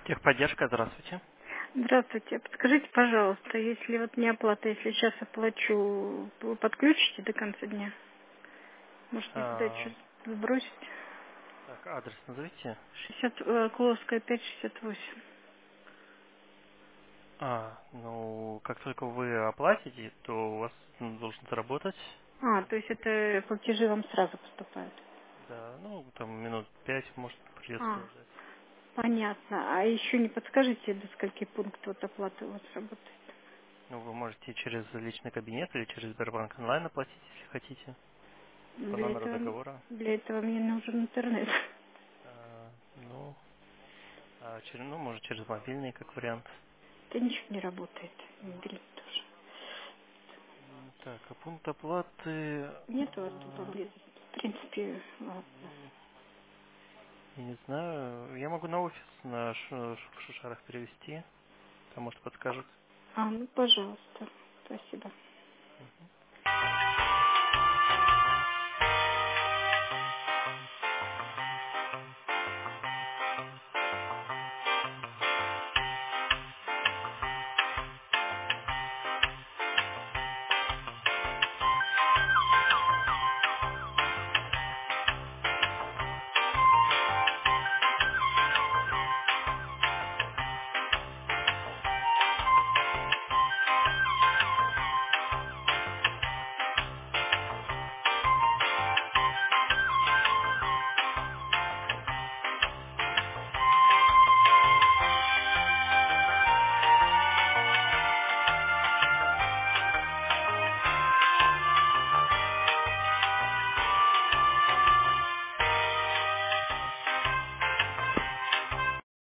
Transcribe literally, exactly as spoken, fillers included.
Техподдержка, здравствуйте. Здравствуйте. Подскажите, пожалуйста, если вот не оплата, если сейчас оплачу, вы подключите до конца дня? Может, мне куда-то А, что-то сбросить? так, адрес назовите. шестьдесят, э, Кловская, пять шестьдесят восемь. А, ну, как только вы оплатите, то у вас м, должен заработать. А, то есть это платежи вам сразу поступают? Да, ну, там минут пять, может, придется А, подождать. понятно. А еще не подскажете, до скольки пунктов вот оплаты у вас работает? Ну, вы можете через личный кабинет или через Сбербанк онлайн оплатить, если хотите, по Для номеру этого, договора. для этого мне нужен интернет. А, ну, а через, ну, может, через мобильный, как вариант. Это ничего не работает. Мобильный тоже. М, Так, а пункт оплаты... Нет у вас тут а, поблизости? В принципе, ладно. ну, я не знаю. Я могу на офис на Шу- в Шушарах перевести. Там, может, подскажут. А, ну, пожалуйста. Спасибо.